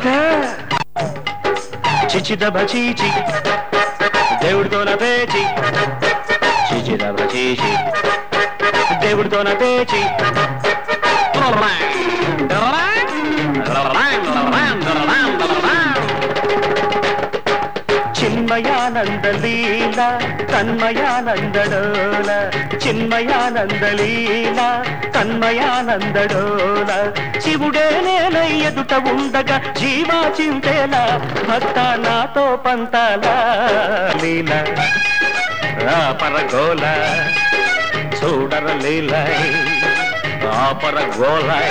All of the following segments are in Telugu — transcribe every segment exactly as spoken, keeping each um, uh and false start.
చిచిదబ చీచి దేవుడితో నా పేచి చిచిదబ చీచి దేవుడితో నా పేచి చిన్మయానంద లీల తన్మయానందడోల చిన్మయానంద లీల తన్మయానందడోల శివుడే నేనై ఎదుట ఉండగా జీవా చింతేలా భక్త నాతో పంతాల లీల పరగోల చూడర లీల పరగోలై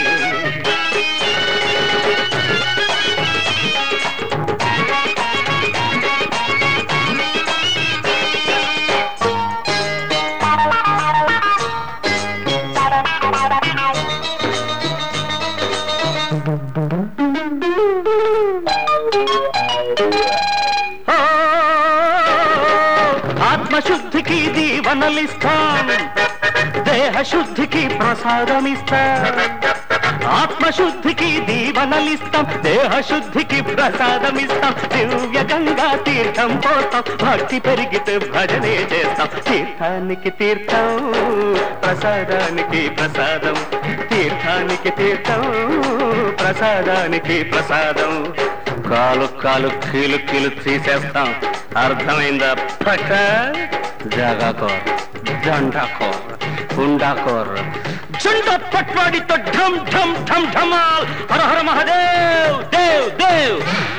ఆత్మశుద్ధికి దీవనలిస్తాం దేహ శుద్ధికి ప్రసాదమిస్తాం ఆత్మశుద్ధికి దీవనలిస్తాం దేహ శుద్ధికి ప్రసాదమిస్తాం దివ్య గంగా తీర్థం పోతాం భక్తి పెరిగితే భజనే చేస్తాం తీర్థానికి తీర్థం ప్రసాదానికి ప్రసాదం తీర్థానికి తీర్థం ప్రసాదానికి ప్రసాదం కాలు కాలు కీలు కీలు తీసేస్తాం అర్థమైందా పక్క జాగాకోర్ జండాకోర్ గుండాకోర్ జండ పట్వాడితో ఢమ్ ఢమ్ ఢమ్ ఢమాల్ హర హర మహాదేవ్ దేవ్ దేవ్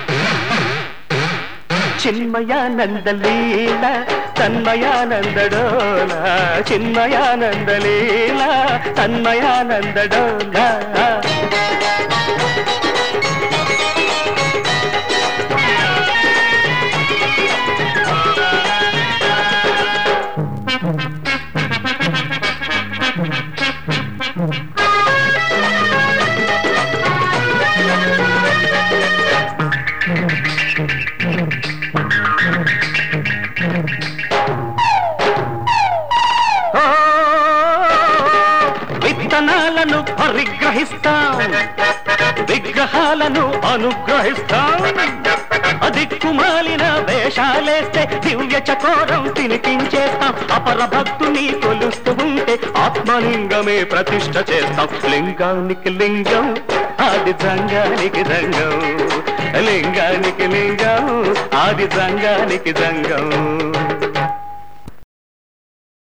చిన్మయానంద లీల తన్మయానందడోల చిన్మయానంద లీల తన్మయానందడోల విత్తనాలను పరిగ్రహిస్తాం విగ్రహాలను అనుగ్రహిస్తాం అదిక్కుమాలిన వేషాలేస్తే దివ్య చకోరం తినిపించేస్తాం అపర భక్తుని కొలుస్తూ ఉంటే ఆత్మలింగమే ప్రతిష్ఠ చేస్తాం లింగానికి లింగం ఆది జంగానికి జంగం లింగానికి లింగం ఆది జంగానికి జంగం